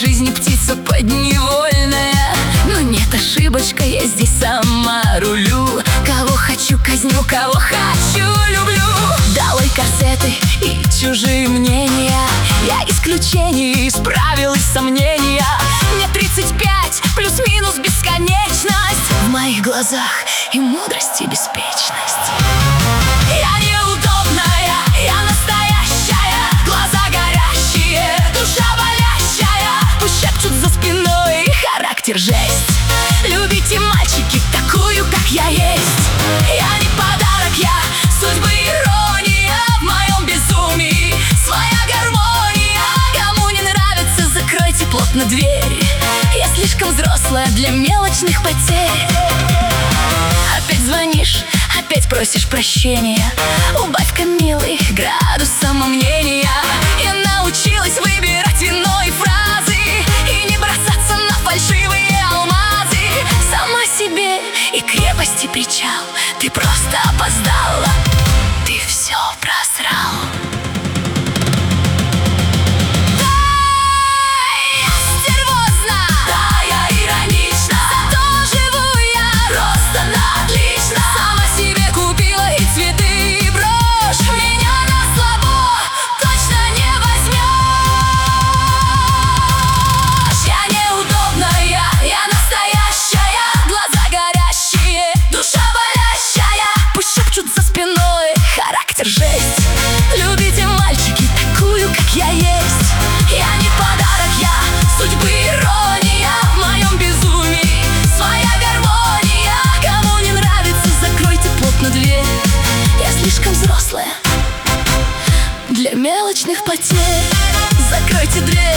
жизни птица подневольная. Но нет, ошибочка, я здесь сама рулю. Кого хочу казню, кого хочу люблю. Долой корсеты и чужие мнения. Я исключение, исправил из сомнения. Мне 35, плюс-минус бесконечность. В моих глазах и мудрость, и беспечность. Я неудобная, я настоящая. Глаза горящие, душа болящая. Пусть шепчут за спиной, характер жесть. Любите, мальчики, такую, как я есть. Я не подарок, я судьбы ирония. В моем безумии своя гармония. Кому не нравится, закройте плотно дверь. Я слишком взрослая для мелочных потерь. Опять звонишь, опять просишь прощения. Убавь-ка, милый, градус самомнения. Я научилась выбирать иной фразы и не бросаться на фальшивые алмазы. Сама себе и крепости причал. Ты просто опоздала, ты все просрал. Жесть. Любите, мальчики, такую, как я есть. Я не подарок, я судьбы ирония. В моем безумии своя гармония. Кому не нравится, закройте плотно дверь. Я слишком взрослая для мелочных потерь. Закройте дверь.